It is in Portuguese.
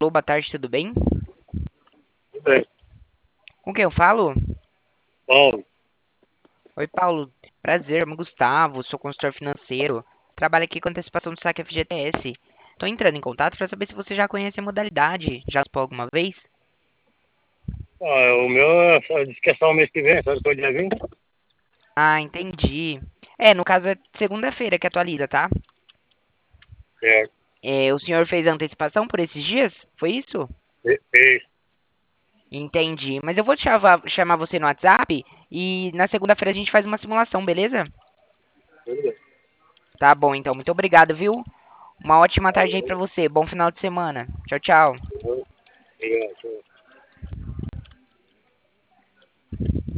Alô, boa tarde, tudo bem? Tudo bem. Com quem eu falo? Paulo, Oi, Paulo. Prazer, meu nome é Gustavo, sou consultor financeiro. Trabalho aqui com antecipação do saque FGTS. Tô entrando em contato para saber se você já conhece a modalidade. Já participou alguma vez? o meu disse que é só o mês que vem, só depois do dia 20. Ah, entendi. É, no caso é segunda-feira que atualiza, tá? Certo. O senhor fez a antecipação por esses dias? Foi isso? Fez. Entendi. Mas eu vou chamar você no WhatsApp e na segunda-feira a gente faz uma simulação, beleza? Tudo bem. Tá bom, então. Muito obrigado, viu? Uma ótima tarde aí pra Valeu. você. Bom final de semana. Tchau, tchau. Obrigado.